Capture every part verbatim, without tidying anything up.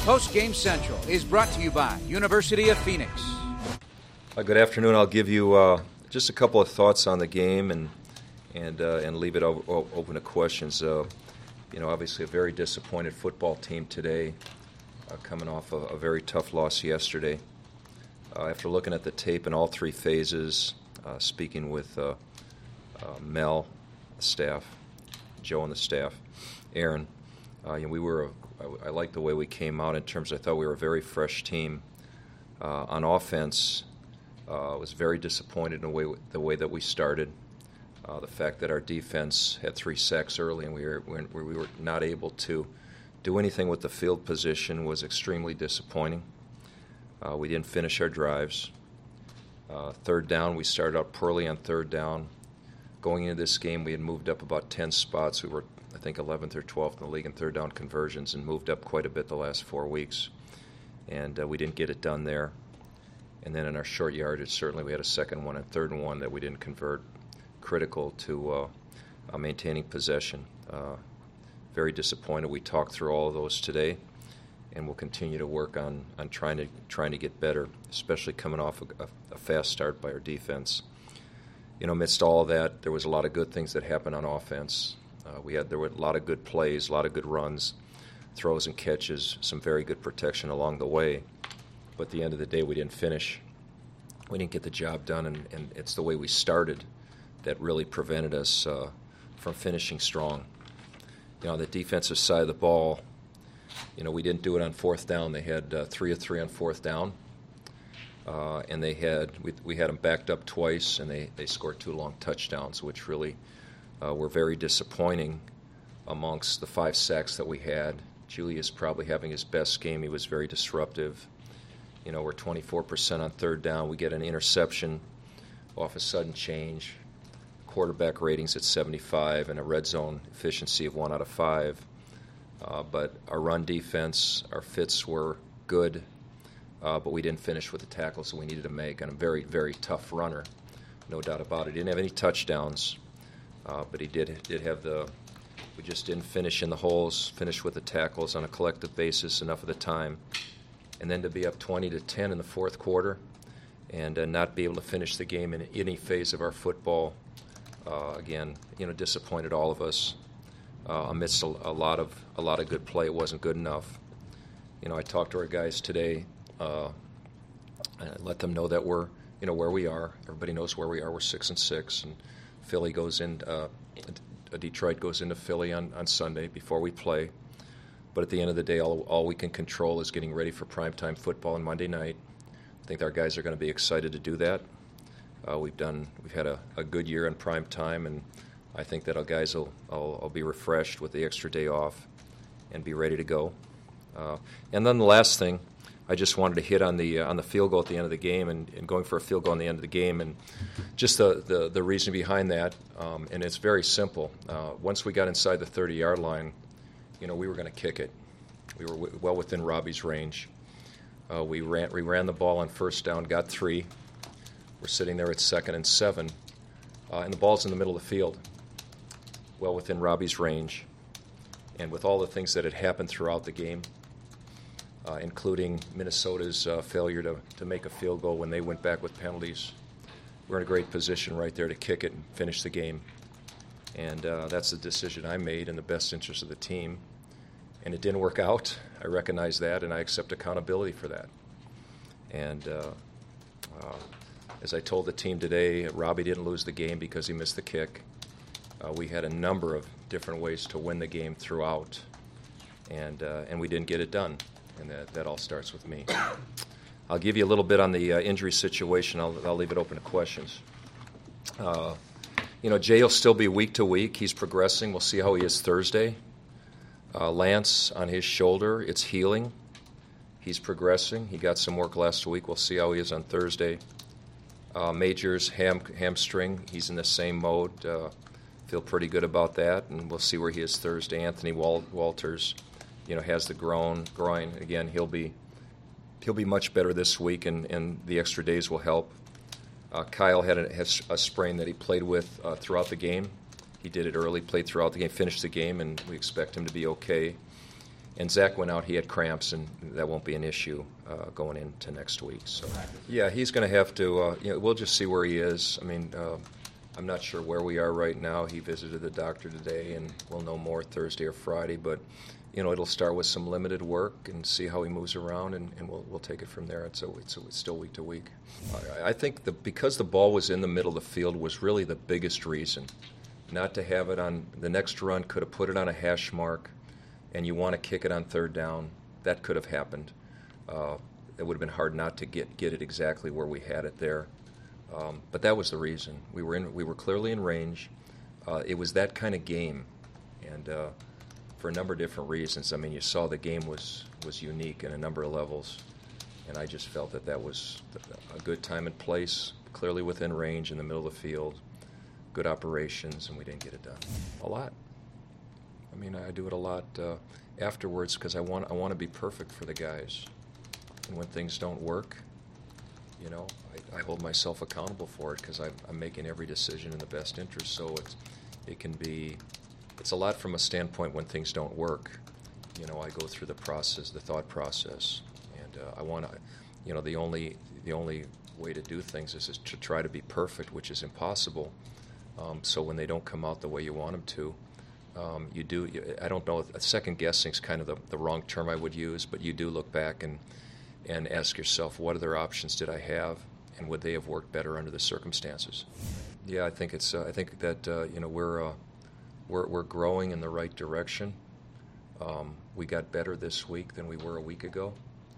Post Game Central is brought to you by University of Phoenix. Uh, good afternoon. I'll give you uh, just a couple of thoughts on the game and and uh, and leave it o- open to questions. Uh, you know, obviously a very disappointed football team today, uh, coming off a, a very tough loss yesterday. Uh, after looking at the tape in all three phases, uh, speaking with uh, uh, Mel, the staff, Joe and the staff, Aaron, uh, you know, we were. A, I, I liked the way we came out in terms. I thought we were a very fresh team. Uh, on offense, uh, I was very disappointed in the way the way that we started. Uh, the fact that our defense had three sacks early and we were we were not able to do anything with the field position was extremely disappointing. Uh, we didn't finish our drives. Uh, third down, we started out poorly on third down. Going into this game, we had moved up about ten spots. We were, I think, eleventh or twelfth in the league in third down conversions and moved up quite a bit the last four weeks. And uh, we didn't get it done there. And then in our short yardage, certainly we had a second one and third and one that we didn't convert, critical to uh, uh, maintaining possession. Uh, very disappointed. We talked through all of those today, and we'll continue to work on, on trying to trying to get better, especially coming off a, a, a fast start by our defense. You know, amidst all of that, there was a lot of good things that happened on offense. Uh, we had there were a lot of good plays, a lot of good runs, throws and catches, some very good protection along the way. But at the end of the day, we didn't finish. We didn't get the job done, and, and it's the way we started that really prevented us uh, from finishing strong. You know, on the defensive side of the ball, you know, we didn't do it on fourth down. They had uh, three of three on fourth down. Uh, and they had we, we had them backed up twice, and they, they scored two long touchdowns, which really uh, were very disappointing amongst the five sacks that we had. Julius probably having his best game. He was very disruptive. You know, we're twenty-four percent on third down. We get an interception off a sudden change. Quarterback ratings at seventy-five and a red zone efficiency of one out of five. Uh, but our run defense, our fits were good. Uh, but we didn't finish with the tackles that we needed to make, and a very, very tough runner, no doubt about it. He didn't have any touchdowns, uh, but he did did have the. We just didn't finish in the holes, finish with the tackles on a collective basis enough of the time, and then to be up twenty to ten in the fourth quarter, and uh, not be able to finish the game in any phase of our football. Uh, again, you know, disappointed all of us. Uh, amidst a, a lot of a lot of good play, it wasn't good enough. You know, I talked to our guys today. Uh, and let them know that we're, you know, where we are. Everybody knows where we are. We're six and six, and Philly goes in. Uh, Detroit goes into Philly on, on Sunday before we play. But at the end of the day, all, all we can control is getting ready for primetime football on Monday night. I think our guys are going to be excited to do that. Uh, we've done. We've had a, a good year in prime time, and I think that our guys will, will, will be refreshed with the extra day off and be ready to go. Uh, and then the last thing. I just wanted to hit on the uh, on the field goal at the end of the game and, and going for a field goal on the end of the game and just the, the, the reason behind that. Um, and it's very simple. Uh, once we got inside the thirty-yard line, you know, we were going to kick it. We were w- well within Robbie's range. Uh, we ran we ran the ball on first down, got three. We're sitting there at second and seven, uh, and the ball's in the middle of the field, well within Robbie's range. And with all the things that had happened throughout the game, Uh, including Minnesota's uh, failure to, to make a field goal when they went back with penalties. We're in a great position right there to kick it and finish the game. And uh, that's the decision I made in the best interest of the team. And it didn't work out. I recognize that, and I accept accountability for that. And uh, uh, as I told the team today, Robbie didn't lose the game because he missed the kick. Uh, we had a number of different ways to win the game throughout, and uh, and we didn't get it done. And that, that all starts with me. I'll give you a little bit on the uh, injury situation. I'll, I'll leave it open to questions. Uh, you know, Jay will still be week to week. He's progressing. We'll see how he is Thursday. Uh, Lance, on his shoulder, it's healing. He's progressing. He got some work last week. We'll see how he is on Thursday. Uh, Majors, ham, hamstring. He's in the same mode. Uh, feel pretty good about that, and we'll see where he is Thursday. Anthony Wal- Walters, you know, has the groin. Groin again. He'll be he'll be much better this week, and, and the extra days will help. Uh, Kyle had a, has a sprain that he played with uh, throughout the game. He did it early, played throughout the game, finished the game, and we expect him to be okay. And Zach went out, he had cramps, and that won't be an issue uh, going into next week. So, yeah, he's going to have to, uh, you know, we'll just see where he is. I mean, uh, I'm not sure where we are right now. He visited the doctor today, and we'll know more Thursday or Friday. But, you know, it'll start with some limited work and see how he moves around, and, and we'll we'll take it from there. It's, a, it's, a, it's still week to week. I, I think the, because the ball was in the middle of the field was really the biggest reason. Not to have it on the next run, could have put it on a hash mark, and you want to kick it on third down, that could have happened. Uh, it would have been hard not to get, get it exactly where we had it there. Um, but that was the reason. We were in, we were clearly in range. Uh, it was that kind of game, and uh, for a number of different reasons. I mean, you saw the game was, was unique in a number of levels, and I just felt that that was a good time and place, clearly within range in the middle of the field, good operations, and we didn't get it done. A lot. I mean, I do it a lot uh, afterwards because I want I want to be perfect for the guys. And when things don't work, you know, I, I hold myself accountable for it because I'm, I'm making every decision in the best interest. So it's it can be it's a lot from a standpoint when things don't work. You know, I go through the process, the thought process, and uh, I want to, you know, the only the only way to do things is, is to try to be perfect, which is impossible. Um, so when they don't come out the way you want them to. Um, you do, you, I don't know, second guessing is kind of the, the wrong term I would use, but you do look back and and ask yourself, what other options did I have, and would they have worked better under the circumstances? Yeah, I think it's, uh, I think that uh, you know we're, uh, we're we're growing in the right direction. Um, we got better this week than we were a week ago.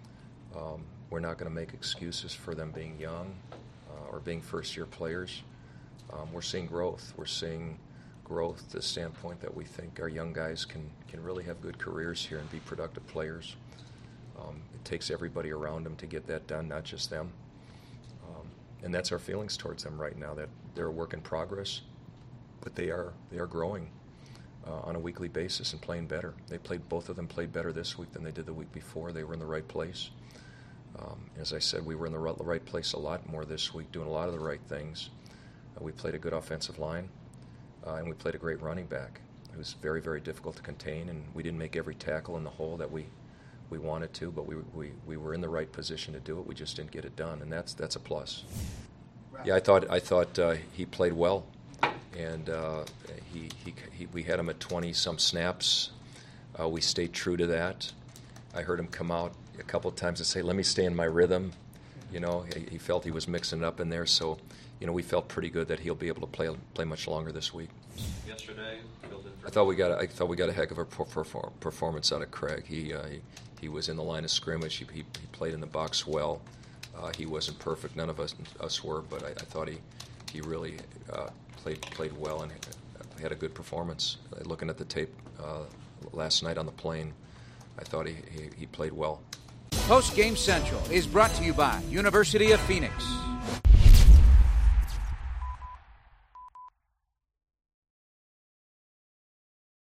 Um, we're not going to make excuses for them being young uh, or being first-year players. Um, we're seeing growth. We're seeing growth to the standpoint that we think our young guys can, can really have good careers here and be productive players. Um, it takes everybody around them to get that done, not just them. Um, and that's our feelings towards them right now, that they're a work in progress, but they are they are growing uh, on a weekly basis and playing better. They played both of them played better this week than they did the week before. They were in the right place. Um, as I said, we were in the right, right place a lot more this week, doing a lot of the right things. Uh, we played a good offensive line. Uh, and we played a great running back. It was very, very difficult to contain, and we didn't make every tackle in the hole that we, we wanted to, but we, we we were in the right position to do it. We just didn't get it done, and that's that's a plus. Yeah, I thought I thought uh, he played well, and uh, he, he he we had him at twenty some snaps. Uh, we stayed true to that. I heard him come out a couple of times and say, "Let me stay in my rhythm." You know, he, he felt he was mixing it up in there, so. You know, we felt pretty good that he'll be able to play play much longer this week. Yesterday, I thought we got a, I thought we got a heck of a perform, performance out of Craig. He, uh, he he was in the line of scrimmage. He he, he played in the box well. Uh, he wasn't perfect. None of us us were, but I, I thought he he really uh, played played well and had a good performance. Uh, looking at the tape uh, last night on the plane, I thought he, he, he played well. Post Game Central is brought to you by University of Phoenix.